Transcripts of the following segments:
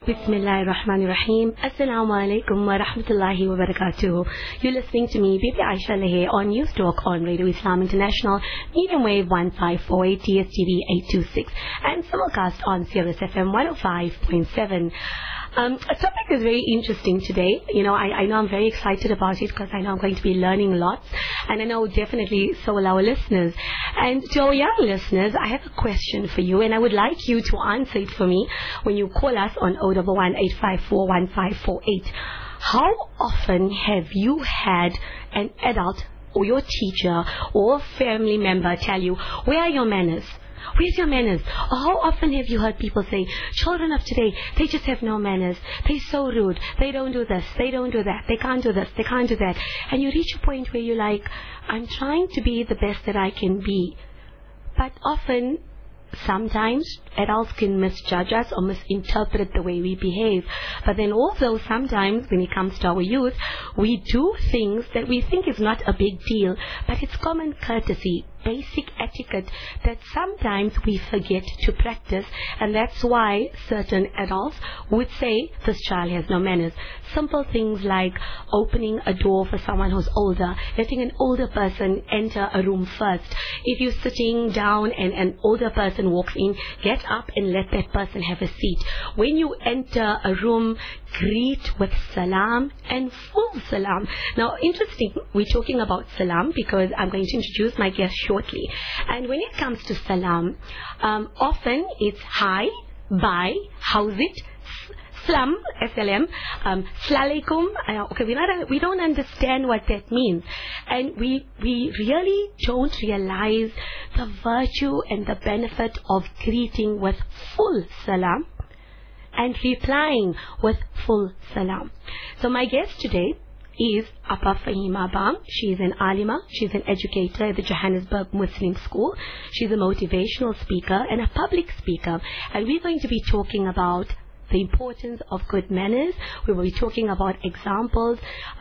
Bismillahir Rahmanir Rahim. Assalamu alaikum wa rahmatullahi wa barakatuh. You're listening to me, Bibi Aisha Lehe, on News Talk on Radio Islam International, medium wave 1548, TSTV 826, and simulcast on Sirius FM 105.7. A topic is very interesting today. I know I'm very excited about it because I know I'm going to be learning lots, and I know definitely so will our listeners. And to our young listeners, I have a question for you, and I would like you to answer it for me when you call us on 011-854-1548. How often have you had an adult or your teacher or family member tell you, where are your manners? Where's your manners? Or how often have you heard people say, children of today, they just have no manners. They're so rude. They don't do this. They don't do that. They can't do this. They can't do that. And you reach a point where you're like, I'm trying to be the best that I can be. But often, sometimes adults can misjudge us or misinterpret the way we behave. But then also sometimes when it comes to our youth, we do things that we think is not a big deal, but it's common courtesy, basic etiquette that sometimes we forget to practice, and that's why certain adults would say this child has no manners. Simple things like opening a door for someone who's older, letting an older person enter a room first. If you're sitting down and an older person walks in, get up and let that person have a seat. When you enter a room, greet with salam and full salam. Now, interesting, we're talking about salam because I'm going to introduce my guest shortly. And when it comes to salam, often it's hi, bye, how's it, Salam, SLM, Salaikum. Okay, we don't understand what that means. And we really don't realize the virtue and the benefit of greeting with full salam and replying with full salam. So my guest today is Appa Fahima Bam. She is an alima. She's an educator at the Johannesburg Muslim School. She's a motivational speaker and a public speaker. And we're going to be talking about the importance of good manners. We will be talking about examples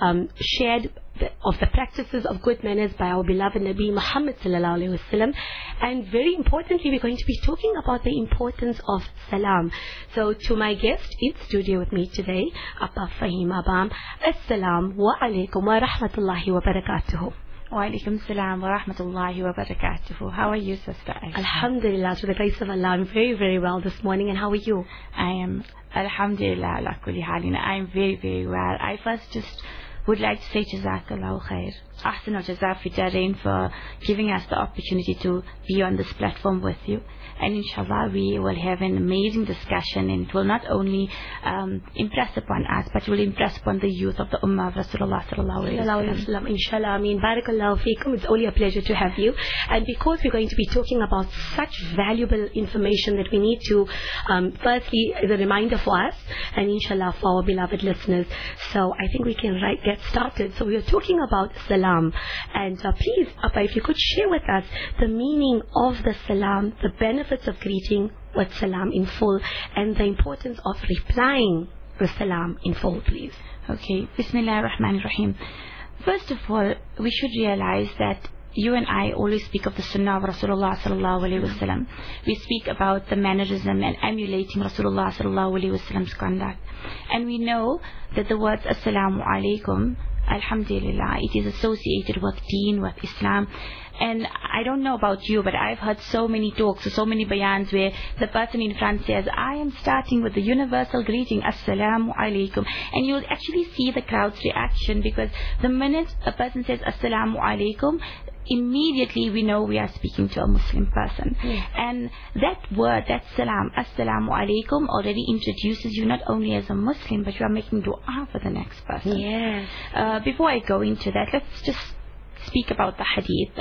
shared of the practices of good manners by our beloved Nabi Muhammad sallallahu alaihi wasallam, and very importantly, we're going to be talking about the importance of salam. So, to my guest in studio with me today, Appa Fahima Bam. Assalamu alaikum wa rahmatullahi wa barakatuh. Wa alaikum salam wa rahmatullahi wa barakatuhu. How are you, Sister Aisha? Alhamdulillah, through the grace of Allah, I'm very, very well this morning. And how are you? I am, alhamdulillah, ala kulli halina. I am very, very well. I first just would like to say Jazakallahu khair. Ahsan wa Jazak fi Darain for giving us the opportunity to be on this platform with you. And inshallah we will have an amazing discussion, and it will not only impress upon us, but will impress upon the youth of the Ummah of Rasulullah sallallahu alaihi wasallam. Inshallah, I mean, barakallahu feekum. It's only a pleasure to have you. And because we're going to be talking about such valuable information that we need to, firstly, as a reminder for us, and inshallah for our beloved listeners. So I think we can get started. So we are talking about salam. And please, Appa, if you could share with us the meaning of the salam, the benefits of greeting with salam in full, and the importance of replying with salam in full, please. Okay, Bismillahir Rahmanir Rahim. First of all, we should realize that you and I always speak of the Sunnah of Rasulullah sallallahu alaihi wasallam. We speak about the mannerism and emulating Rasulullah sallallahu alaihi wasallam's conduct. And we know that the words Assalamu alaikum, alhamdulillah, it is associated with deen, with Islam. And I don't know about you, but I've heard so many talks or so many bayans where the person in front says, I am starting with the universal greeting, Assalamu alaikum. And you'll actually see the crowd's reaction, because the minute a person says Assalamu alaikum, immediately we know we are speaking to a Muslim person. And that word, that salam, Assalamu alaikum, already introduces you not only as a Muslim, but you are making dua for the next person. Before I go into that, let's just speak about the hadith.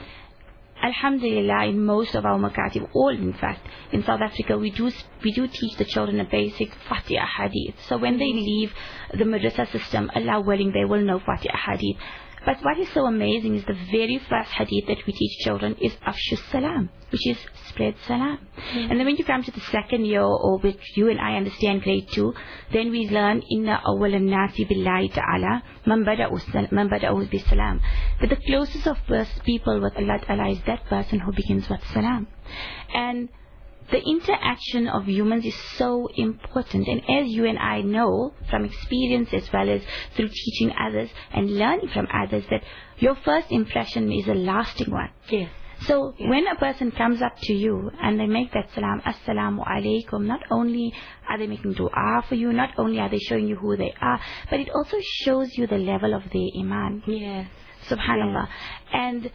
Alhamdulillah, in most of our makatib, all in fact, in South Africa, we do teach the children a basic Fatiha hadith. So when they leave the madrasa system, Allah willing, they will know Fatiha hadith. But what is so amazing is the very first hadith that we teach children is Afshu Salam, which is spread salam. And then when you come to the second year, or which you and I understand, grade 2, then we learn Inna awwalan nasi billahi ta'ala man bada'u bis salam. But the closest of people with Allah Ta'ala is that person who begins with salam. And the interaction of humans is so important. And as you and I know from experience as well as through teaching others and learning from others, that your first impression is a lasting one. Yes. So when a person comes up to you and they make that salam, assalamu alaikum, not only are they making dua for you, not only are they showing you who they are, but it also shows you the level of their iman. Yes. Subhanallah. And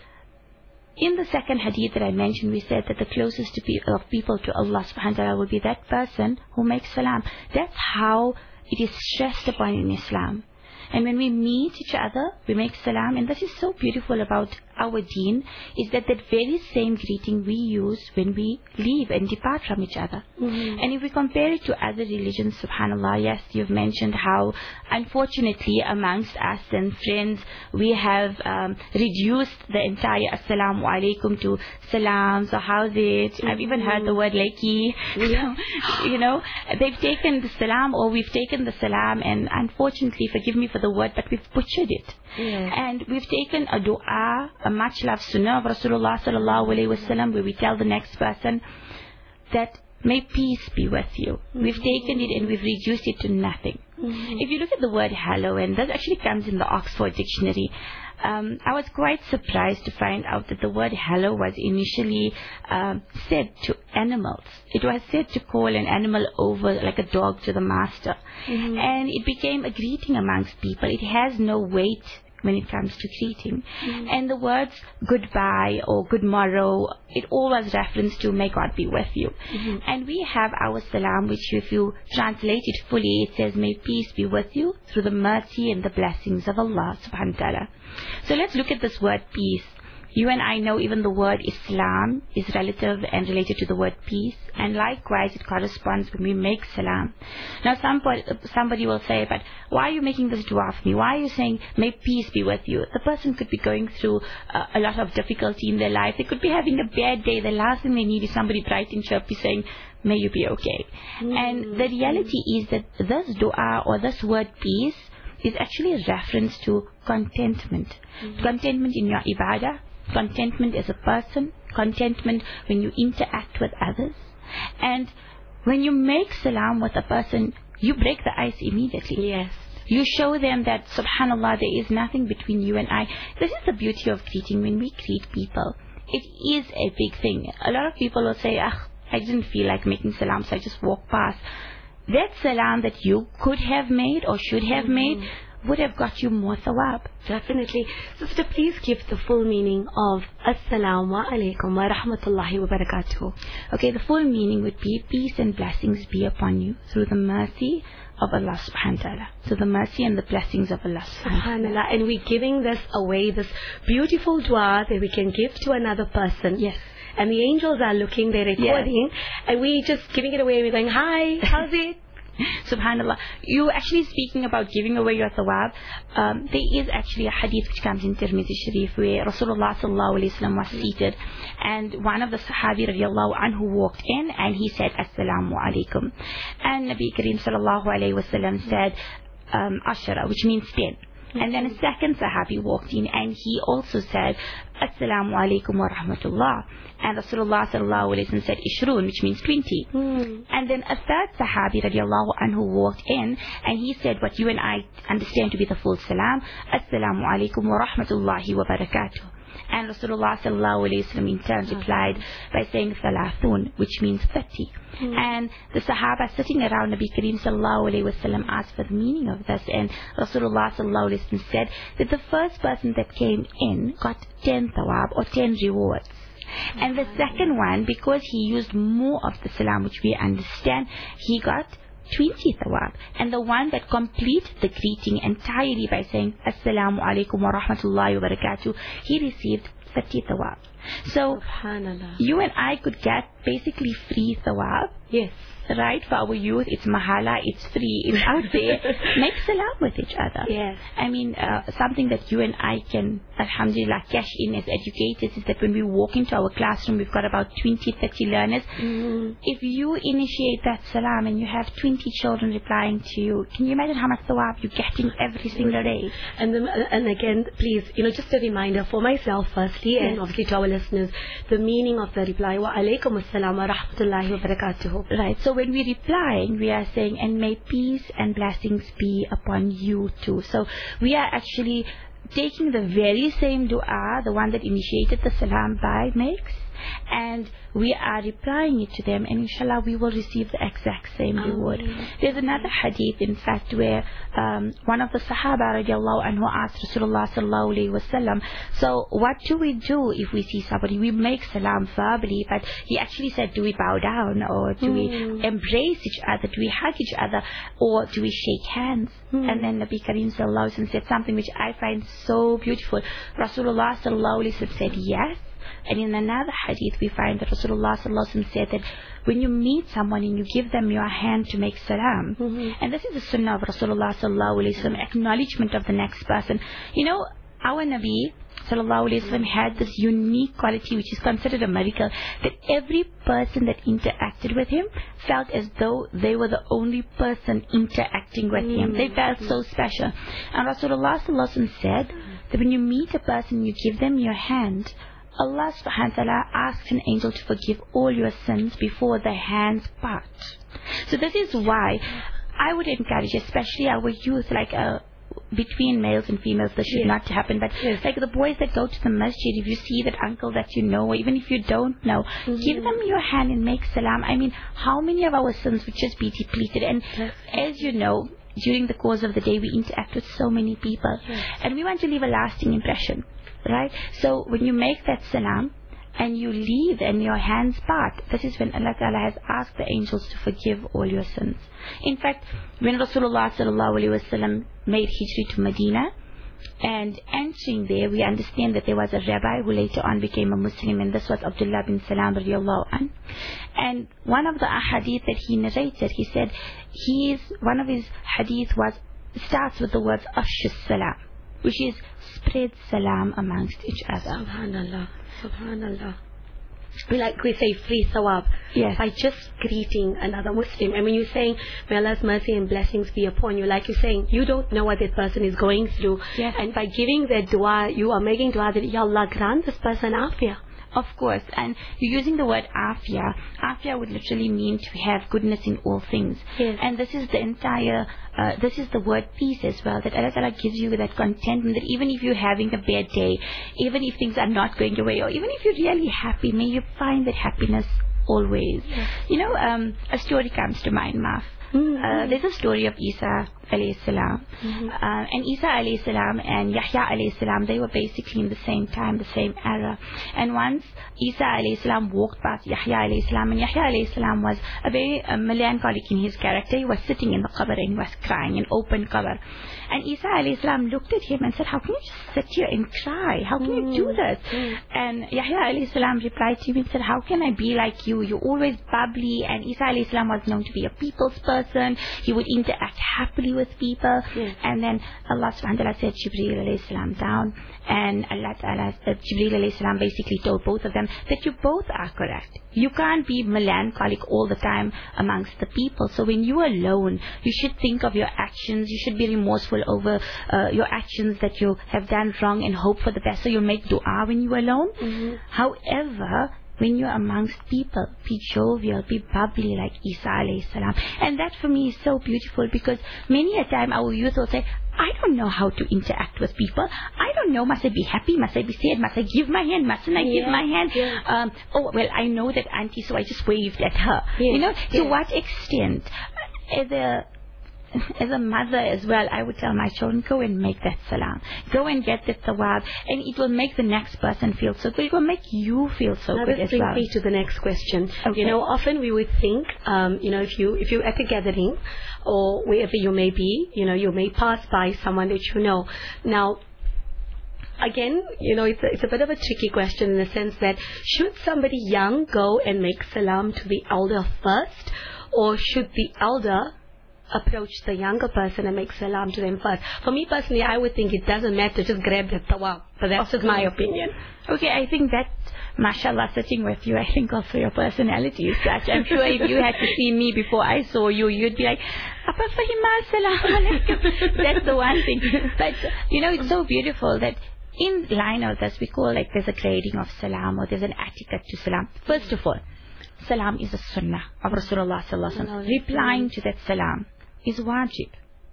in the second hadith that I mentioned, we said that the closest of people to Allah subhanahu wa ta'ala will be that person who makes salam. That's how it is stressed upon in Islam. And when we meet each other, we make salam. And this is so beautiful about our deen, is that very same greeting we use when we leave and depart from each other. And if we compare it to other religions, subhanallah, yes, you've mentioned how unfortunately amongst us and friends, we have reduced the entire assalamu alaikum to salam, so how's it? I've even heard the word leki. You know, they've taken the salam, or we've taken the salam, and unfortunately, forgive me for the word, but we've butchered it. And we've taken a dua, a much loved sunnah of Rasulullah sallallahu alaihi wasallam, where we tell the next person that may peace be with you. We've taken it and we've reduced it to nothing. If you look at the word hello, and that actually comes in the Oxford Dictionary, I was quite surprised to find out that the word hello was initially said to animals. It was said to call an animal over like a dog to the master. And it became a greeting amongst people. It has no weight when it comes to greeting. And the words goodbye or good morrow, it all was reference to may God be with you. And we have our salam, which if you translate it fully, it says may peace be with you through the mercy and the blessings of Allah subhanahu wa ta'ala. So let's look at this word peace. You and I know even the word Islam is relative and related to the word peace, and likewise it corresponds when we make salam. Now somebody will say, but why are you making this dua for me? Why are you saying may peace be with you? The person could be going through a lot of difficulty in their life. They could be having a bad day. The last thing they need is somebody bright and chirpy saying, may you be okay. And the reality is that this dua or this word peace is actually a reference to contentment. Contentment in your ibadah, contentment as a person, contentment when you interact with others. And when you make salam with a person, you break the ice immediately. Yes. You show them that, subhanallah, there is nothing between you and I. This is the beauty of greeting. When we greet people, it is a big thing. A lot of people will say, I didn't feel like making salam, so I just walked past. That salam that you could have made or should have made would have got you more thawab. Definitely. Sister, please give the full meaning of Assalamu alaikum wa rahmatullahi wa barakatuh. Okay, the full meaning would be peace and blessings be upon you through the mercy of Allah subhanahu wa ta'ala. So the mercy and the blessings of Allah subhanahu wa ta'ala. And we're giving this away, this beautiful dua that we can give to another person. Yes. And the angels are looking, they're recording, and we're just giving it away and we're going, hi, how's it? Subhanallah. You actually speaking about giving away your thawab. There is actually a hadith which comes in Tirmidhi Sharif where Rasulullah sallallahu alayhi wa sallam was seated, and one of the Sahabi radiallahu anhu walked in and he said, Assalamu alaikum. And Nabi Kareem sallallahu alayhi wa sallam said, Ashara, which means 10. And then a second Sahabi walked in and he also said, Assalamu alaikum wa rahmatullah. And Rasulullah sallallahu alayhi wa sallam said, Ishrun, which means 20. And then a third Sahabi radiallahu anhu walked in and he said what you and I understand to be the full salam, Assalamu alaikum wa rahmatullahi wa barakatuh. And Rasulullah sallallahu alayhi wa sallam in turn replied by saying Thalathun, which means 30. And the Sahaba sitting around Nabi Kareem sallallahu alayhi wa sallam asked for the meaning of this, and Rasulullah sallallahu alayhi wa sallam said that the first person that came in got 10 thawab or 10 rewards. And the second one, because he used more of the salam which we understand, he got 20 thawab. And the one that completed the greeting entirely by saying Assalamu alaikum wa rahmatullahi wa barakatuh, he received 30 thawab. So you and I could get basically free thawab. Yes. right? For our youth, it's mahala, it's free, it's out there. Make salam with each other. Yes. I mean, something that you and I can, alhamdulillah, cash in as educators is that when we walk into our classroom, we've got about 20, 30 learners. If you initiate that salam and you have 20 children replying to you, can you imagine how much thawab you're getting every single day? And again, please, just a reminder for myself firstly, and obviously to our listeners, the meaning of the reply, wa alaikum assalam wa rahmatullahi wa barakatuhu. Right, so when we reply, we are saying, and may peace and blessings be upon you too. So we are actually taking the very same dua, the one that initiated the salam makes, and we are replying it to them, and inshallah we will receive the exact same reward. There's another hadith, in fact, where one of the Sahaba radiallahu anhu asked Rasulullah sallallahu alayhi wasallam, so what do we do if we see somebody? We make salam verbally, but he actually said, do we bow down, or do we embrace each other, do we hug each other, or do we shake hands? And then Nabi Kareem sallallahu alayhi wasallam said something which I find so beautiful. Rasulullah sallallahu alayhi wasallam said yes. And in another hadith, we find that Rasulullah sallallahu alaihi wasallam said that when you meet someone and you give them your hand to make salam, and this is the sunnah of Rasulullah sallallahu alaihi wasallam, acknowledgement of the next person. Our Nabi sallallahu alaihi wasallam had this unique quality, which is considered a miracle, that every person that interacted with him felt as though they were the only person interacting with him. They felt so special. And Rasulullah sallallahu alaihi wasallam said that when you meet a person, you give them your hand, Allah subhanahu wa ta'ala asks an angel to forgive all your sins before the hands part. So this is why I would encourage, especially our youth, like between males and females, this should not happen, but like the boys that go to the masjid, if you see that uncle that you know, or even if you don't know, give them your hand and make salam. I mean, how many of our sins would just be depleted? And as you know, during the course of the day, we interact with so many people, and we want to leave a lasting impression. Right? So when you make that salam and you leave and your hands part, this is when Allah Ta'ala has asked the angels to forgive all your sins. In fact, when Rasulullah Sallallahu Alaihi Wasallam made hijri to Medina, and entering there, we understand that there was a rabbi who later on became a Muslim, and this was Abdullah bin Salam radiallahu anh. And one of the ahadith that he narrated, he said, one of his hadith starts with the words Afshish Salam, which is spread salam amongst each other. Subhanallah, subhanallah. Like we say, free sawab. Yes. By just greeting another Muslim. I mean, you're saying, may Allah's mercy and blessings be upon you. Like you're saying, you don't know what that person is going through. Yes. And by giving that dua, you are making dua that, Ya Allah, grant this person afiyah. Of course, and you're using the word afia. Afia would literally mean to have goodness in all things. Yes. And this is the entire, this is the word peace as well, that Allah Ta'ala gives you that contentment, that even if you're having a bad day, even if things are not going your way, or even if you're really happy, may you find that happiness always. Yes. A story comes to mind, Maf. There's a story of Isa alayhi salam. And Isa alayhi salam and Yahya alayhi salam, they were basically in the same time, the same era. And once Isa alayhi salam walked past Yahya alayhi salam, and Yahya alayhi salam was a very melancholic in his character. He was sitting in the qabr and he was crying, an open qabr. And Isa alayhi salam looked at him and said, how can you just sit here and cry? How can you do this? And Yahya alayhi salam replied to him and said, how can I be like you? You're always bubbly. And Isa alayhi salam was known to be a people's person. He would interact happily with people. And then Allah subhanahu wa ta'ala said Jibreel alayhi salam down, and Allah ta'ala, Jibreel alayhi salam basically told both of them that you both are correct. You can't be melancholic all the time amongst the people. So when you are alone, you should think of your actions. You should be remorseful over your actions that you have done wrong and hope for the best. So you'll make dua when you're alone. However, when you're amongst people, be jovial, be bubbly like Isa alayhi salam. And that for me is so beautiful, because many a time our youth will say, I don't know how to interact with people. I don't know, must I be happy? Must I be sad? Must I give my hand? Mustn't I give my hand? Oh, well, I know that auntie, so I just waved at her. To what extent? As a mother as well, I would tell my children, go and make that salam. Go and get that thawab, and it will make the next person feel so good. It will make you feel so good as well. This brings me to the next question. Okay. Often we would think, if you're at a gathering or wherever you may be, you may pass by someone that you know. Now, again, it's a bit of a tricky question in the sense that should somebody young go and make salam to the elder first? or should the elder approach the younger person and make salam to them first? For me personally, I would think it doesn't matter, just grab the tawaf. But that's just my opinion. Okay, I think that, mashallah, sitting with you, I think also your personality is such. I'm sure if you had to see me before I saw you, you'd be like, Apa Fahima, salam alaikum. That's the one thing. But, it's so beautiful that in line of this, we call like there's a grading of salam, or there's an etiquette to salam. First of all, salam is a sunnah of Rasulullah sallallahu alaihi wasallam. Replying to that salam is wajib.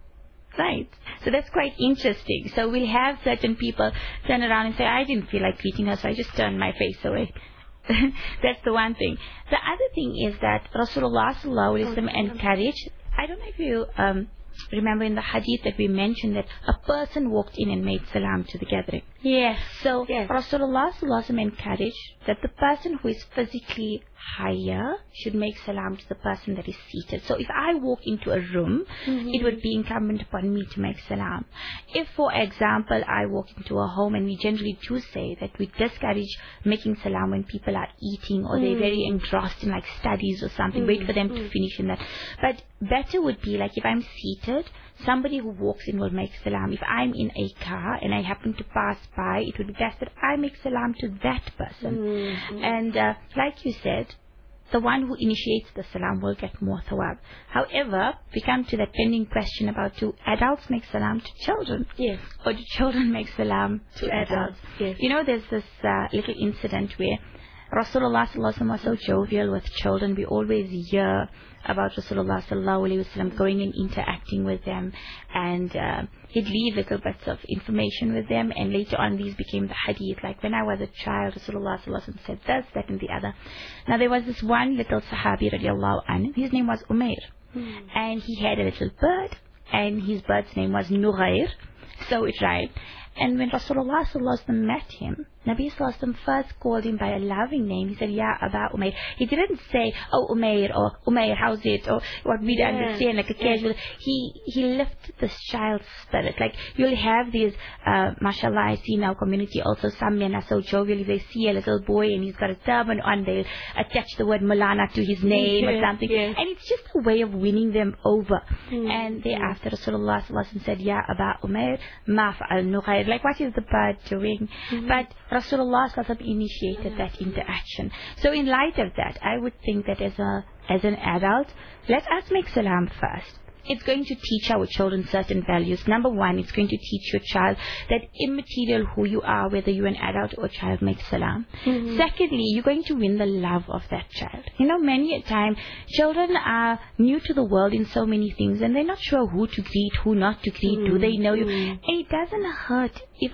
Right. So that's quite interesting. So we'll have certain people turn around and say, I didn't feel like greeting her, so I just turned my face away. That's the one thing. The other thing is that Rasulullah sallallahu alaihi wasallam encouraged, I don't know if you remember in the hadith that we mentioned that a person walked in and made salam to the gathering. Yes. So Rasulullah sallallahu alaihi wasallam encouraged that the person who is physically higher should make salam to the person that is seated. So if I walk into a room, it would be incumbent upon me to make salam. If, for example, I walk into a home, and we generally do say that we discourage making salam when people are eating or they're very engrossed in like studies or something, wait for them to finish in that. But better would be like if I'm seated, somebody who walks in will make salam. If I'm in a car and I happen to pass by, it would be best that I make salam to that person. And like you said, the one who initiates the salam will get more thawab. However, we come to that pending question about, do adults make salam to children? Yes. Or do children make salam to adults? Yes. There's this little incident where Rasulullah sallallahu alaihi wasallam was so jovial with children. We always hear about Rasulullah sallallahu alaihi wasallam going and interacting with them, and he'd leave little bits of information with them, and later on these became the hadith. Like, when I was a child, Rasulullah sallallahu alaihi wasallam said this, that, and the other. Now there was this one little sahabi radiallahu anhu. His name was Umair, and he had a little bird, and his bird's name was Nughair. So it rhymed. And when Rasulullah sallallahu alaihi wasallam met him, Nabi sallallahu alaihi wasallam first called him by a loving name. He said, Ya Aba Umair. He didn't say, oh Umair, or Umair, how's it, or what we'd understand, like a casual. He lifted this child's spirit. Like, you'll have these, mashallah, I see in our community also, some men are so jovial. If they see a little boy and he's got a turban on, they'll attach the word Malana to his name or something. And it's just a way of winning them over. And thereafter Rasulullah sallallahu alaihi wasallam said, Ya Aba Umair, ma fa'al Nughair. Like, what is the bird doing? But Rasulullah sallallahu alaihi wasallam initiated that interaction. So in light of that, I would think that as an adult, let us make salam first. It's going to teach our children certain values. Number one, it's going to teach your child that immaterial who you are, whether you're an adult or a child, make salam. Secondly, you're going to win the love of that child. Many a time, children are new to the world in so many things, and they're not sure who to greet, who not to greet, do they know you? And it doesn't hurt if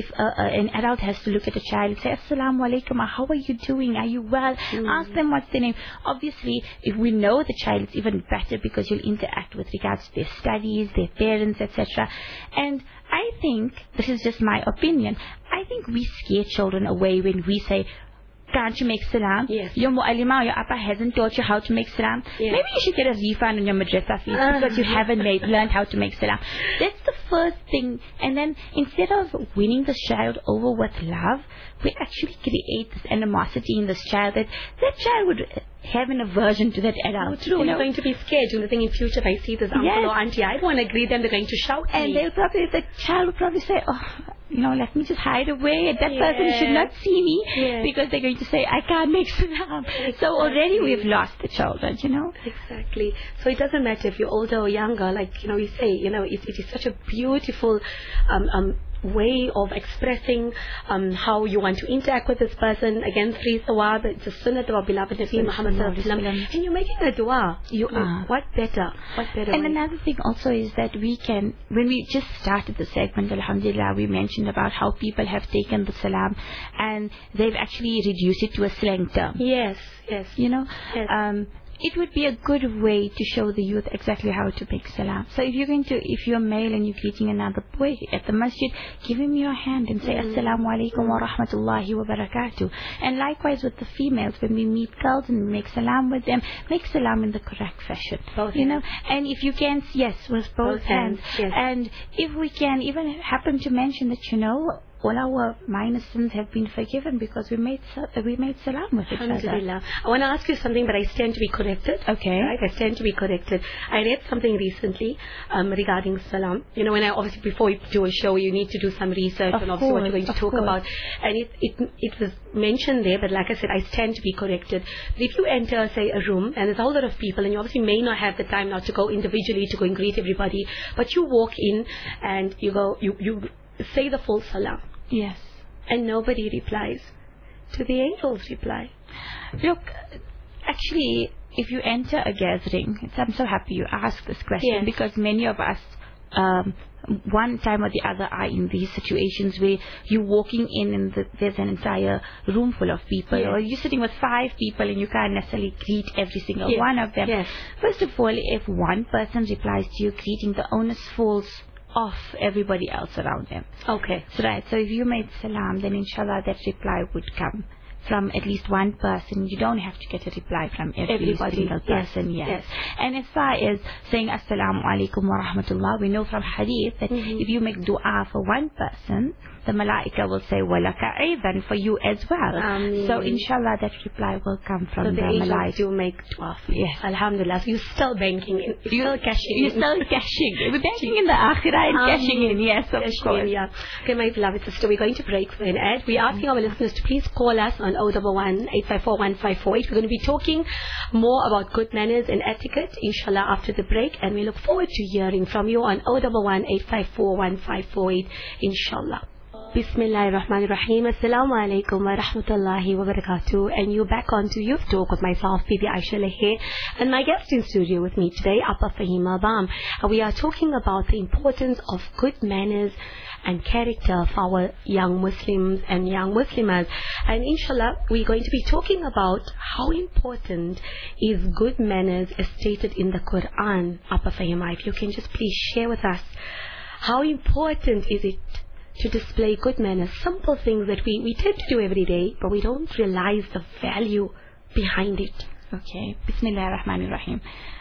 an adult has to look at a child and say, Assalamu alaikum, how are you doing? Are you well? Ask them what's their name. Obviously, if we know the child, it's even better because you'll interact with regards to their studies, their parents, etc. And I think, this is just my opinion, I think we scare children away when we say, can't you make salam? Yes. Your mu'allima or your appa hasn't taught you how to make salam. Maybe you should get a refund on your madrasa fees because you haven't learned how to make salam. That's the first thing. And then instead of winning the child over with love, we actually create this animosity in this child that child would have an aversion to that adult. True, you're going to be scared. You're think in future, if I see this uncle or auntie, I don't want to greet them, they're going to shout at me. And the child will probably say, let me just hide away. And that person should not see me because they're going to say, I can't make salam. So already we've lost the children, Exactly. So it doesn't matter if you're older or younger. Like, we say, it is such a beautiful way of expressing how you want to interact with this person. Again, 3 thawab, it's a sunnah of our beloved Nabi Muhammad sallallahu alaihi wasallam, and you're making a dua. You are. What better? And another thing also is that we can, when we just started the segment, alhamdulillah, we mentioned about how people have taken the salam and they've actually reduced it to a slang term. Yes. It would be a good way to show the youth exactly how to make salam. So if you're male and you're greeting another boy at the masjid, give him your hand and say, Assalamu alaikum wa rahmatullahi wa barakatuh. And likewise with the females, when we meet girls and we make salam with them, make salam in the correct fashion. Both hands. And if you can, with both hands. Yes. And if we can even happen to mention that, all our minor sins have been forgiven because we made salam with each other. Alhamdulillah. I want to ask you something, but I stand to be corrected. Okay. Right? I stand to be corrected. I read something recently regarding salam. You know, when obviously before you do a show, you need to do some research Of and obviously what you're going to course, talk of about. And it was mentioned there, but like I said, I stand to be corrected. But if you enter, say, a room, and there's a whole lot of people, and you obviously may not have the time now to go individually to go and greet everybody, but you walk in and you go, you say the full salam. Yes. And nobody replies. Do the angels reply? Look, actually, if you enter a gathering, I'm so happy you asked this question, Yes. because many of us, one time or the other, are in these situations where you're walking in and there's an entire room full of people, Yes. or you're sitting with 5 people and you can't necessarily greet every single Yes. one of them. Yes. First of all, if one person replies to you greeting, the onus falls off everybody else around them. Okay. So right, so if you made salam, then inshallah that reply would come from at least one person. You don't have to get a reply from everybody, single person. Yes. And as far as saying assalamu alaikum wa rahmatullah, we know from hadith that if you make dua for one person, the malaika will say walaka aidan for you as well. So inshallah that reply will come from so the angels malaika. do make dua. Yes. Alhamdulillah. So you're still banking in. You're still cashing You're in. still cashing. We're banking in the akhirah and cashing in. Yes, of course. Yeah. Okay, my beloved sister, we're going to break for an ad. We're asking our listeners to please call us on 011-854-1548. We're going to be talking more about good manners and etiquette, inshallah, after the break. And we look forward to hearing from you on 011-854-1548, inshallah. Bismillahir Rahmanir Rahim. Assalamu alaikum wa rahmatullahi wa barakatuh. And you're back on to Youth Talk with myself, Bibi Aisha Lehe, and my guest in studio with me today, Appa Fahima Bam. We are talking about the importance of good manners and character for our young Muslims and young Muslimas. And inshallah, we're going to be talking about how important is good manners as stated in the Quran. Appa Fahima, if you can just please share with us, how important is it to display good manners, simple things that we tend to do every day, but we don't realize the value behind it. Okay. Bismillahir Rahmanir Rahim.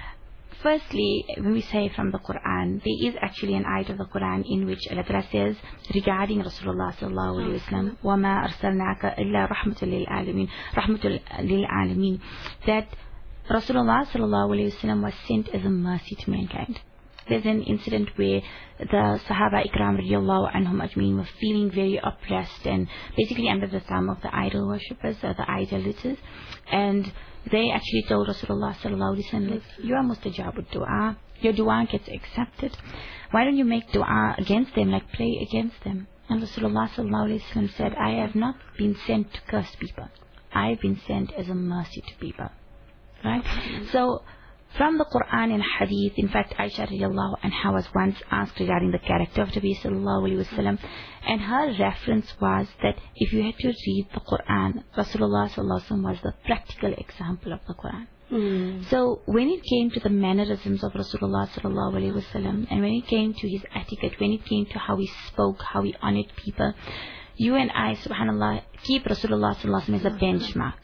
Firstly, when we say from the Quran, there is actually an ayat of the Quran in which Allah Ta'ala says regarding Rasulullah sallallahu alaihi wasallam, وَمَا أَرْسَلْنَاكَ إِلَّا رَحْمَةً لِلْعَالَمِينَ, رَحْمَةً لِلْعَالَمِينَ, that Rasulullah sallallahu alaihi wasallam was sent as a mercy to mankind. There's an incident where the Sahaba Ikram radiallahu anhum ajmeen were feeling very oppressed and basically under the thumb of the idol worshippers or the idolaters, and they actually told Rasulullah sallallahu alaihi wasallam, like, you are mustajabud dua, your dua gets accepted. Why don't you make dua against them, like pray against them? And Rasulullah sallallahu alaihi wasallam said, I have not been sent to curse people. I have been sent as a mercy to people. Right? So from the Quran and Hadith, in fact, Aisha radiallahu anha was once asked regarding the character of Nabi sallallahu alaihi wasallam, and her reference was that if you had to read the Quran, Rasulullah sallallahu alaihi wasallam was the practical example of the Quran. So when it came to the mannerisms of Rasulullah sallallahu alaihi wasallam, and when it came to his etiquette, when it came to how he spoke, how he honored people, you and I, subhanallah, keep Rasulullah sallallahu alaihi wasallam as a benchmark.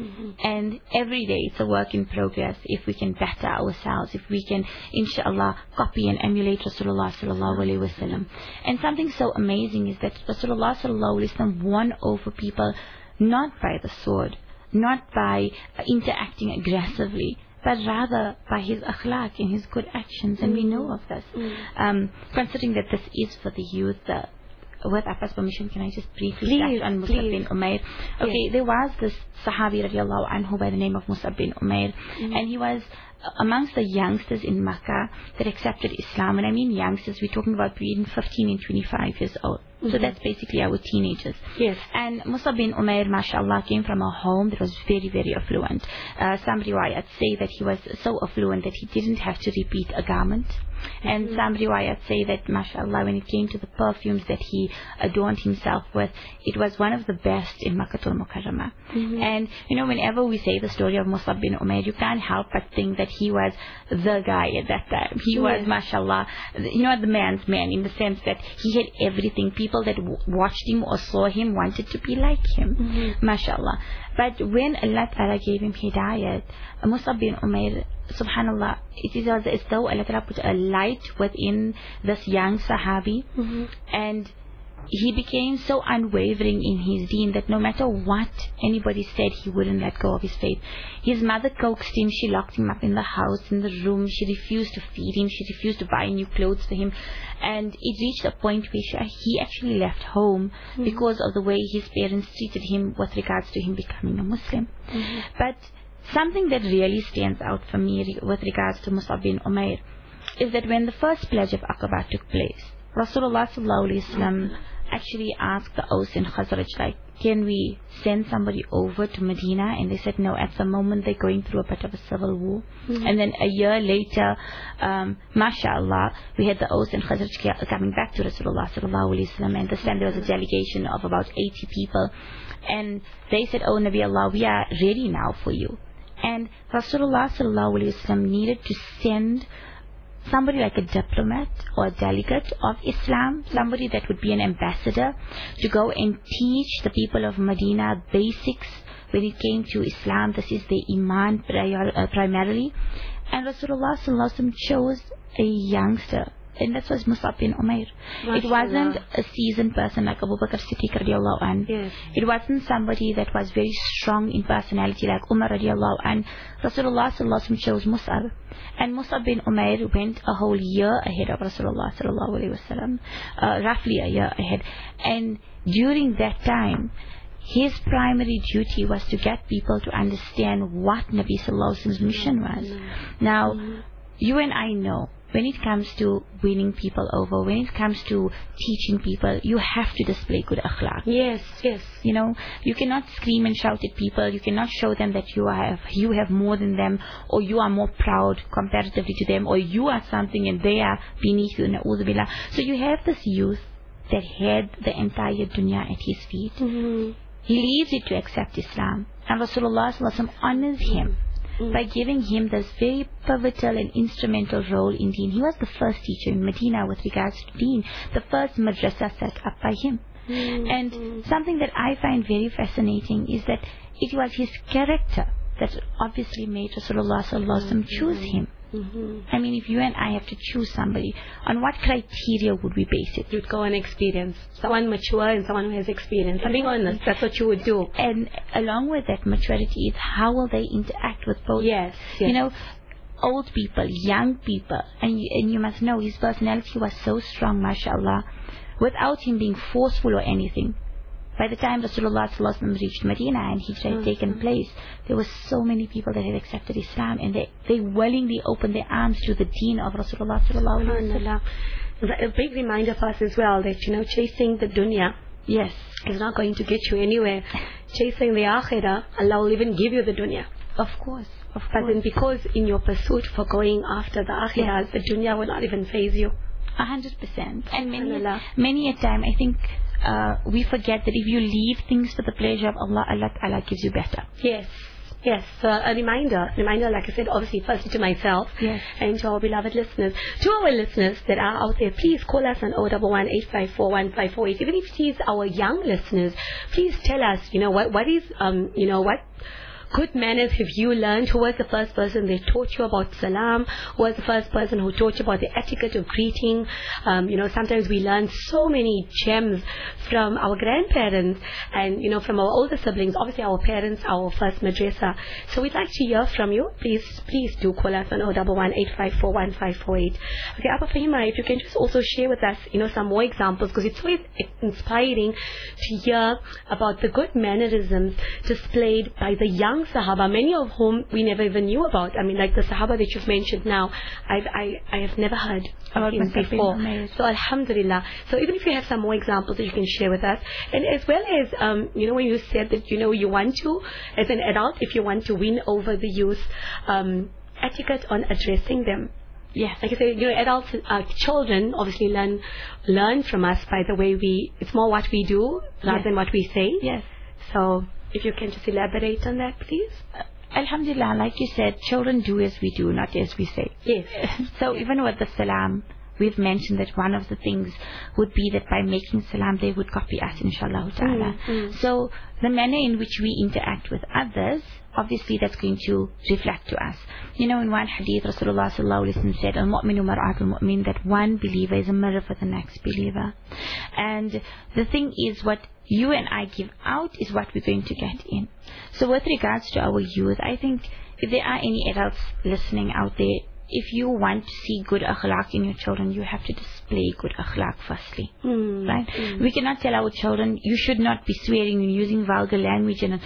And every day it's a work in progress. If we can better ourselves, if we can inshallah copy and emulate Rasulullah sallallahu alaihi wasallam. And something so amazing is that Rasulullah sallallahu alaihi wasallam won over people not by the sword, not by interacting aggressively, but rather by his akhlaq and his good actions. And we know of this. Considering that this is for the youth, with Appa's permission, can I just briefly touch on Mus'ab bin Umair? Okay, there was this Sahabi radiallahu anhu by the name of Mus'ab bin Umair, and he was amongst the youngsters in Makkah that accepted Islam. And I mean youngsters, we're talking about between 15 and 25 years old. So that's basically our teenagers. Yes. And Mus'ab bin Umair, mashallah, came from a home that was very, very affluent. Some riwayat say that he was so affluent that he didn't have to repeat a garment. And some riwayat say that, mashallah, when it came to the perfumes that he adorned himself with, it was one of the best in Makkatul Mukarramah. And, you know, whenever we say the story of Mus'ab bin Umair, you can't help but think that he was the guy at that time. He was, mashallah, you know, the man's man, in the sense that he had everything. People that watched him or saw him wanted to be like him, mashallah. But when Allah Ta'ala gave him hidayat, Mus'ab bin Umair, subhanallah, it is as though Allah Ta'ala put a light within this young Sahabi, and he became so unwavering in his deen that no matter what anybody said, he wouldn't let go of his faith. His mother coaxed him, she locked him up in the house, in the room, she refused to feed him, she refused to buy new clothes for him, and it reached a point where he actually left home because of the way his parents treated him with regards to him becoming a Muslim. But something that really stands out for me with regards to Mus'ab bin Umair is that when the first pledge of Aqaba took place, Rasulullah sallallahu alaihi wasallam actually asked the Aus and Khazraj, like, can we send somebody over to Medina? And they said no. At the moment they're going through a bit of a civil war. And then a year later, mashallah, we had the Aus and Khazraj coming back to Rasulullah sallallahu alaihi wasallam, and this time there was a delegation of about 80 people, and they said, oh Nabi Allah, we are ready now for you. And Rasulullah sallallahu alaihi wasallam needed to send somebody like a diplomat or a delegate of Islam, somebody that would be an ambassador, to go and teach the people of Medina basics when it came to Islam. This is the Iman primarily. And Rasulullah sallallahu alaihi wasallam chose a youngster, and that was Mus'ab bin Umair. It wasn't a seasoned person like Abu Bakr Siddiq radiallahu anh. Yes. It wasn't somebody that was very strong in personality like Umar radiallahu anh. Rasulullah sallallahu alaihi wasallam chose Mus'ab. And Mus'ab bin Umair went a whole year ahead of Rasulullah sallallahu alaihi wasallam, roughly a year ahead. And during that time, his primary duty was to get people to understand what Nabi sallallahu alaihi wasallam's mission was. Now, you and I know, when it comes to winning people over, when it comes to teaching people, you have to display good akhlaq. Yes, yes. You know, you cannot scream and shout at people. You cannot show them that you have more than them, or you are more proud comparatively to them, or you are something and they are beneath you. Na'udhu billah. So you have this youth that had the entire dunya at his feet. He leaves it to accept Islam, and Rasulullah sallallahu alaihi wasallam honors him by giving him this very pivotal and instrumental role in deen. He was the first teacher in Medina with regards to deen, the first madrasa set up by him. And something that I find very fascinating is that it was his character that obviously made Rasulullah sallallahu alaihi wasallam choose him. I mean, if you and I have to choose somebody, on what criteria would we base it? You'd go on experience. Someone mature and someone who has experience. I'm being honest, that's what you would do. And along with that maturity is how will they interact with both? Yes. You know, old people, young people, and you must know his personality was so strong, mashallah, without him being forceful or anything. By the time Rasulullah sallallahu alaihi wasallam reached Medina and Hijrah had taken place, there were so many people that had accepted Islam, and they willingly opened their arms to the deen of Rasulullah sallallahu alaihi wasallam. A big reminder for us as well that, you know, chasing the dunya, yes, is not going to get you anywhere. Chasing the akhirah, Allah will even give you the dunya. Of course. But then because in your pursuit for going after the akhirah, the dunya will not even faze you. 100%. And many a time, I think we forget that if you leave things for the pleasure of Allah, Allah gives you better. Yes. Yes, a reminder, like I said, obviously firstly to myself, yes, and to our beloved listeners. To our listeners that are out there, please call us on 011-854-1548. Even if it is our young listeners, please tell us, you know, what is, what good manners have you learned? Who was the first person that taught you about salam? Who was the first person who taught you about the etiquette of greeting? Sometimes we learn so many gems from our grandparents and, you know, from our older siblings. Obviously, our parents, our first madrasa. So we'd like to hear from you. Please do call us on 011-854-1548. Okay, Abba Fahima, if you can just also share with us, you know, some more examples, because it's so inspiring to hear about the good mannerisms displayed by the young Sahaba, many of whom we never even knew about. I mean, like the Sahaba that you've mentioned now, I have never heard of him before. So Alhamdulillah. So even if you have some more examples that you can share with us, and as well as, when you said that, you know, you want to, as an adult, if you want to win over the youth, etiquette on addressing them. Yes. Like I say, you know, adults, children obviously learn from us by the way it's more what we do rather than what we say. Yes. So if you can just elaborate on that, please. Alhamdulillah, like you said, children do as we do, not as we say. Yes. So even with the salam, we've mentioned that one of the things would be that by making salam, they would copy us, inshallah ta'ala. So the manner in which we interact with others, obviously that's going to reflect to us. In one hadith, Rasulullah sallallahu alaihi wasallam said, "Al-mu'minu mar'atul mu'min," that one believer is a mirror for the next believer. And the thing is, what you and I give out is what we're going to get in. So with regards to our youth, I think if there are any adults listening out there, if you want to see good akhlaq in your children, you have to display good akhlaq firstly. Right? We cannot tell our children, you should not be swearing and using vulgar language and,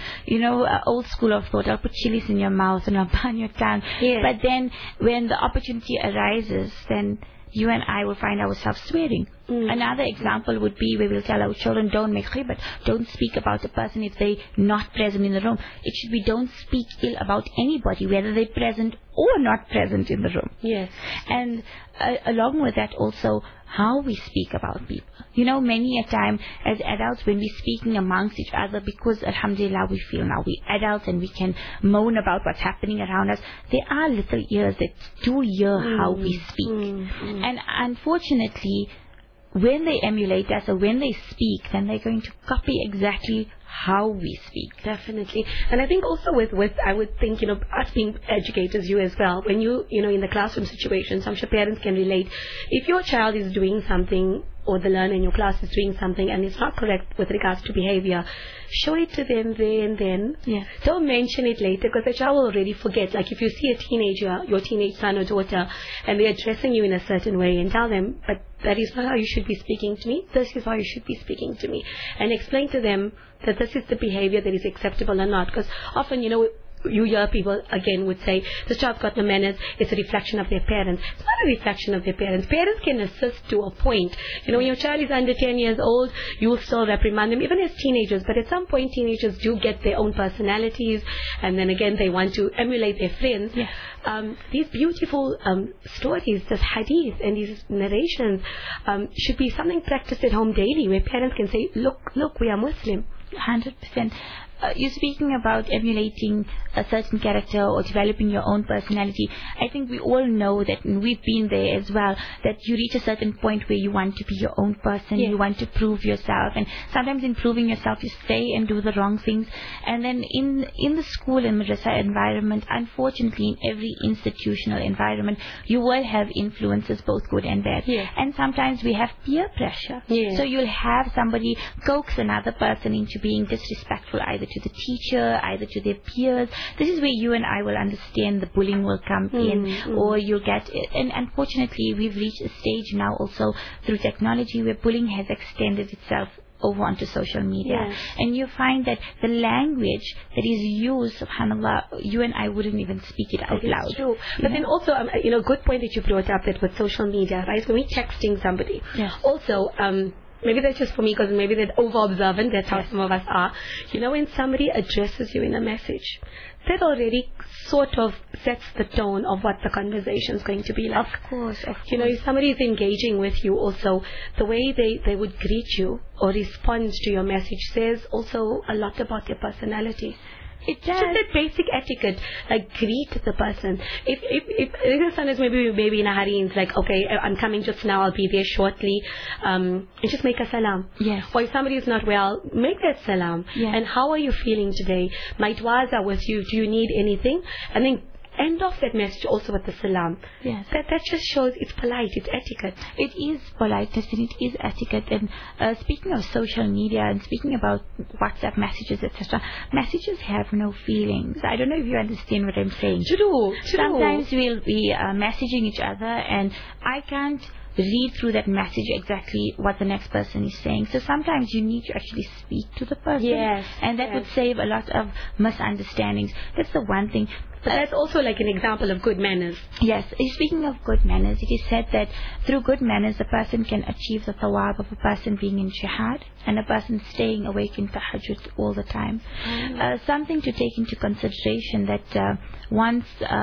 old school of thought, I'll put chilies in your mouth and I'll burn your tongue. Yeah. But then when the opportunity arises, then you and I will find ourselves swearing. Another example would be where we'll tell our children, don't make ghibat, don't speak about a person if they're not present in the room. It should be, don't speak ill about anybody, whether they're present or not present in the room. Yes. And along with that also, how we speak about people. Many a time as adults when we're speaking amongst each other, because alhamdulillah we feel now we're adults and we can moan about what's happening around us, there are little ears that do hear how we speak. And unfortunately, when they emulate us or when they speak, then they're going to copy exactly how we speak. Definitely. And I think also with I would think, us being educators, you as well, when you in the classroom situation, some parents can relate. If your child is doing something, or the learner in your class is doing something and it's not correct with regards to behavior, show it to them there and then. Yeah. Don't mention it later, because the child will already forget. Like if you see a teenager, your teenage son or daughter, and they're addressing you in a certain way, and tell them, but that is not how you should be speaking to me. This is how you should be speaking to me. And explain to them that this is the behavior that is acceptable or not. Because often, you hear people again would say, this child's got no manners, it's a reflection of their parents. It's not a reflection of their parents. Parents can assist to a point. When your child is under 10 years old, you will still reprimand them, even as teenagers. But at some point, teenagers do get their own personalities, and then again, they want to emulate their friends. Yeah. These beautiful stories, this hadith and these narrations should be something practiced at home daily, where parents can say, look, we are Muslim. 100%. You're speaking about emulating a certain character or developing your own personality. I think we all know that, and we've been there as well, that you reach a certain point where you want to be your own person, you want to prove yourself, and sometimes in proving yourself you stay and do the wrong things. And then in the school and madrasa environment, unfortunately in every institutional environment, you will have influences, both good and bad. And sometimes we have peer pressure. So you'll have somebody coax another person into being disrespectful, either to the teacher, either to their peers. This is where you and I will understand the bullying will come in, or you'll get it. And unfortunately, we've reached a stage now also through technology where bullying has extended itself over onto social media. And you find that the language that is used, subhanAllah, you and I wouldn't even speak it out loud. True. But then also, good point that you brought up, that with social media, right? When we're texting somebody, also, maybe that's just for me, because maybe they're over-observant. That's how some of us are. When somebody addresses you in a message, that already sort of sets the tone of what the conversation is going to be like. Of course. If somebody is engaging with you also, the way they would greet you or respond to your message says also a lot about their personality. It does. Just that basic etiquette, like greet the person. If the son is maybe in a hurry and it's like, okay, I'm coming just now, I'll be there shortly, and just make a salam. Yes. Or if somebody is not well, make that salam. Yes. And how are you feeling today? My du'as are with you. Do you need anything? And then end off that message also with the salam. Yes. That just shows it's polite, it's etiquette. It is politeness and it is etiquette. And speaking of social media and speaking about WhatsApp messages, etc., messages have no feelings. I don't know if you understand what I'm saying. True. Sometimes we'll be messaging each other and I can't read through that message exactly what the next person is saying. So sometimes you need to actually speak to the person. Yes. And that would save a lot of misunderstandings. That's the one thing. But that's also like an example of good manners. Yes. Speaking of good manners, it is said that through good manners, a person can achieve the thawab of a person being in jihad and a person staying awake in tahajjud all the time. Something to take into consideration that once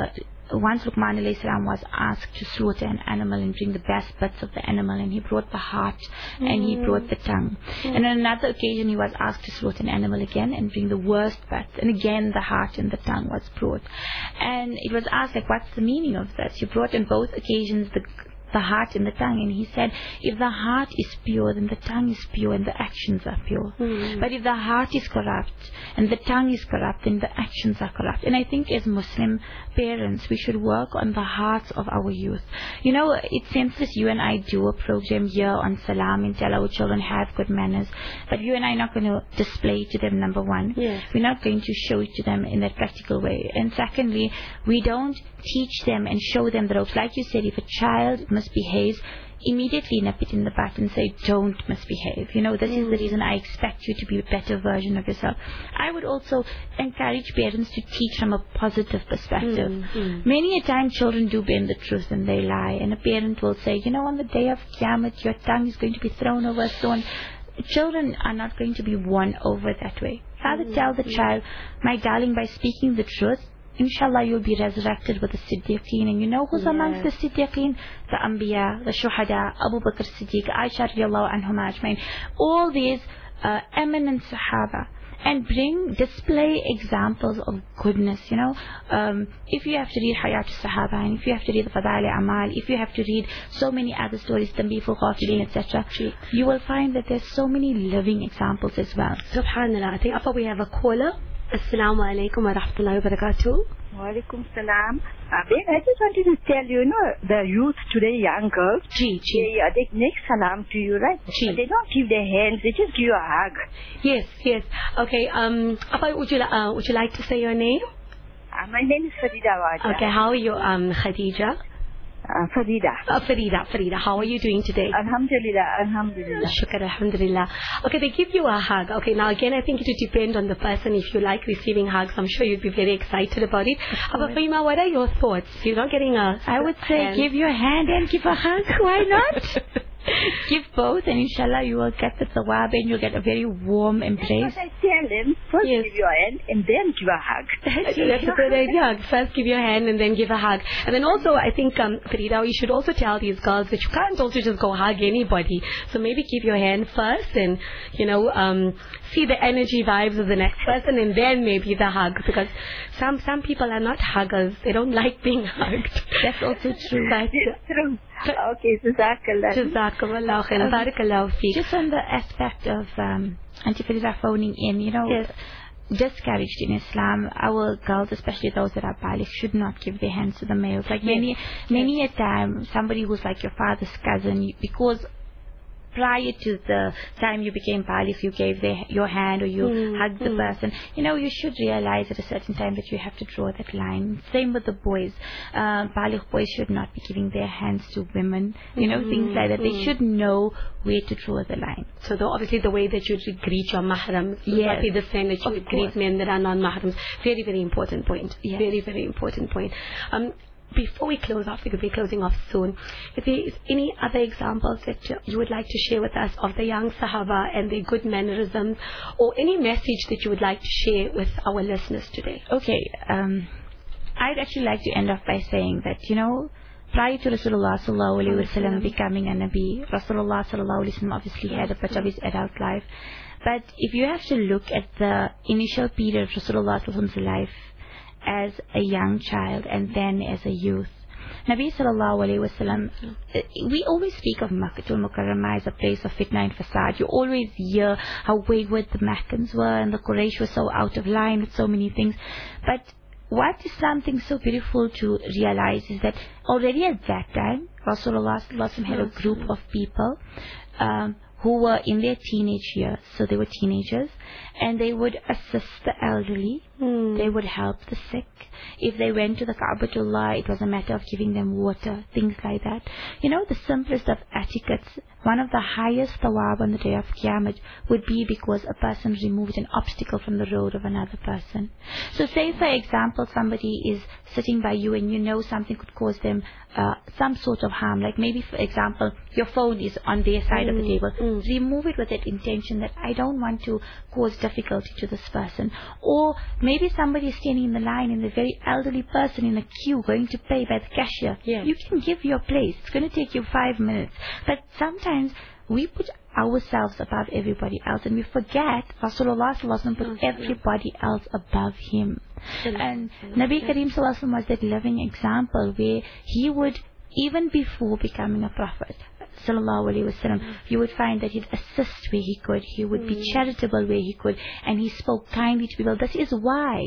Luqman alayhi salam was asked to slaughter an animal and bring the best bits of the animal, and he brought the heart and he brought the tongue. And on another occasion he was asked to slaughter an animal again and bring the worst bits, and again the heart and the tongue was brought. And it was asked, like, what's the meaning of this? You brought on both occasions the heart and the tongue. And he said, if the heart is pure, then the tongue is pure and the actions are pure. But if the heart is corrupt and the tongue is corrupt, then the actions are corrupt. And I think as Muslim parents, we should work on the hearts of our youth. You know, it's senseless you and I do a program here on Salam and tell our children have good manners, but you and I are not going to display it to them, number one. Yes. We're not going to show it to them in that practical way. And secondly, we don't teach them and show them the ropes. Like you said, if a child misbehaves, immediately nip it in the butt and say, don't misbehave. You know, this is the reason I expect you to be a better version of yourself. I would also encourage parents to teach from a positive perspective. Many a time children do bend the truth and they lie, and a parent will say, you know, on the day of Qiyamah, your tongue is going to be thrown over a stone. Children are not going to be won over that way. Rather tell the child, my darling, by speaking the truth, inshallah you'll be resurrected with the Siddiqeen. And you know who's amongst the Siddiqeen? The Anbiya, the Shuhada, Abu Bakr Siddiq, Aisha radiallahu anhuma ajmain. All these eminent Sahaba. And display examples of goodness, you know. If you have to read Hayat Sahaba, and if you have to read the Fadail Amal, if you have to read so many other stories, Tanbihul Ghafilin, etc., you will find that there's so many living examples as well. Subhanallah. I think Afa, we have a caller. Assalamu alaikum wa rahmatullahi wa barakatuh. Wa alaikum salam. Ben, I just wanted to tell you, the youth today, young girls, they make salam to you, right? But they don't give their hands, they just give you a hug. Yes. Okay, Afa, would you like to say your name? My name is Farida Waja. Okay, how are you, Khadija? Farida, how are you doing today? Alhamdulillah. Shukr, alhamdulillah. Okay, they give you a hug. Okay, now again, I think it would depend on the person. If you like receiving hugs, I'm sure you'd be very excited about it. But Fahima, what are your thoughts? You're not getting I would say give your hand and give a hug. Why not? Give both, and inshallah you will get the thawab and you'll get a very warm embrace. That's what I tell them. First give your hand and then give a hug. That's a good idea. First give your hand and then give a hug. And then also, I think, Farida, you should also tell these girls that you can't also just go hug anybody. So maybe give your hand first and, see the energy vibes of the next person and then maybe the hug. Because some people are not huggers. They don't like being hugged. That's also true. That's true. Okay, Jazakallah khair. Barakallahu feek. Just on the aspect of Auntie Farida phoning in, discouraged in Islam, our girls, especially those that are baligh, should not give their hands to the males. Like many a time, somebody who's like your father's cousin, because prior to the time you became baligh, you gave your hand or you hugged the person. You should realize at a certain time that you have to draw that line. Same with the boys. Baligh boys should not be giving their hands to women. Things like that. They should know where to draw the line. So obviously the way that you greet your mahrams will not be the same that you would greet men that are non-mahrams. Very, very important point. Yes. Very, very important point. Before we close off, because we're closing off soon, if there is any other examples that you would like to share with us of the young Sahaba and their good mannerisms, or any message that you would like to share with our listeners today? Okay, I'd actually like to end off by saying that, prior to Rasulullah sallallahu alaihi wasallam becoming a Nabi, Rasulullah sallallahu alaihi wasallam obviously had a bit of his adult life. But if you have to look at the initial period of Rasulullah sallallahu alaihi wasallam's life, as a young child and then as a youth, Nabi sallallahu alayhi wasallam, we always speak of Makkatul Mukarramah as a place of fitna and fasad. You always hear how wayward the Meccans were and the Quraysh were so out of line with so many things. But what Islam thinks so beautiful to realize is that already at that time, Rasulullah sallallahu alayhi wasallam had a group of people who were in their teenage years, so they were teenagers, and they would assist the elderly, they would help the sick. If they went to the Ka'batullah, it was a matter of giving them water, things like that. The simplest of etiquettes, one of the highest thawab on the day of Qiyamah would be because a person removed an obstacle from the road of another person. So say, for example, somebody is sitting by you and something could cause them some sort of harm, like maybe, for example, your phone is on their side of the table. Remove it with that intention that I don't want to cause difficulty to this person. Or maybe somebody is standing in the line and the very elderly person in a queue going to pay by the cashier. You can give your place. It's going to take you 5 minutes. But sometimes we put ourselves above everybody else and we forget Rasulullah sallallahu alaihi wasallam put everybody else above him. And Nabi Kareem sallallahu alaihi wasallam was that living example where he would even before becoming a prophet, sallallahu alaihi wasallam, you would find that he'd assist where he could, he would be charitable where he could, and he spoke kindly to people. This is why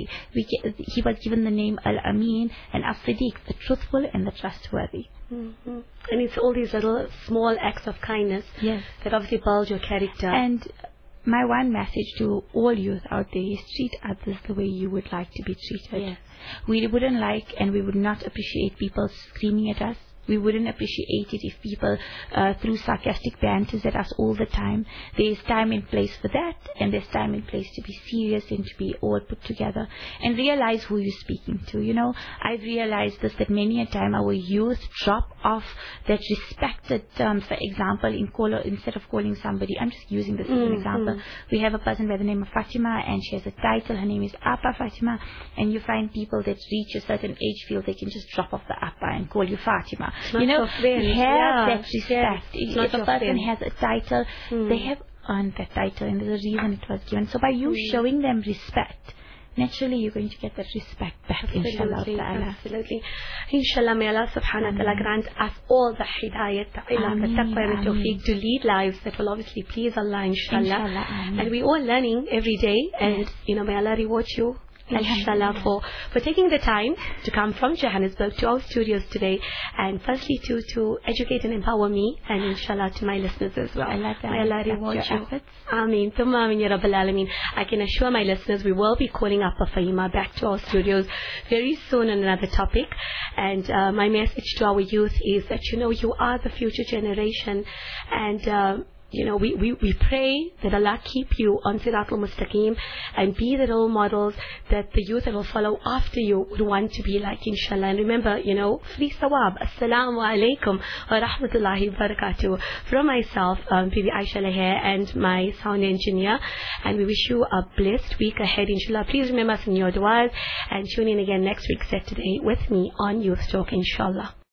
he was given the name Al-Amin and As-Siddiq, the truthful and the trustworthy. And it's all these little small acts of kindness that obviously build your character. And my one message to all youth out there is treat others the way you would like to be treated. Yes. We wouldn't like and we would not appreciate people screaming at us. We wouldn't appreciate it if people threw sarcastic banters at us all the time. There's time and place for that, and there's time and place to be serious and to be all put together and realize who you're speaking to. You know, I've realized this, that many a time our youth drop off that respected terms. For example, instead of calling somebody, I'm just using this as an example, we have a person by the name of Fatima, and she has a title, her name is Appa Fatima, and you find people that reach a certain age feel they can just drop off the Appa and call you Fatima. You know, have that respect. If a person has a title, they have earned that title, and there's a reason it was given. So by you showing them respect, naturally you're going to get that respect back, inshallah ta'ala. Absolutely. Inshallah, may Allah subhanahu wa ta'ala grant us all the hidayat, the ilm, the taqwa and the tawfiq to lead lives that will obviously please Allah, inshallah. And we're all learning every day, and you know, may Allah reward you, inshallah, for taking the time to come from Johannesburg to our studios today, and firstly to educate and empower me, and inshallah to my listeners as well. May Allah reward you. Ameen. Thumma ameen ya Rabbil Alameen. I can assure my listeners we will be calling up Fahima back to our studios very soon on another topic. And my message to our youth is that, you know, you are the future generation, and you know, we pray that Allah keep you on Siratul Mustaqim and be the role models that the youth that will follow after you would want to be like, inshallah. And remember, you know, free sawab. Assalamu alaikum wa rahmatullahi wa barakatuh. From myself, Bibi Aisha Laher, and my sound engineer. And we wish you a blessed week ahead, inshallah. Please remember us in your du'as, and tune in again next week, Saturday, with me on Youth Talk, inshallah.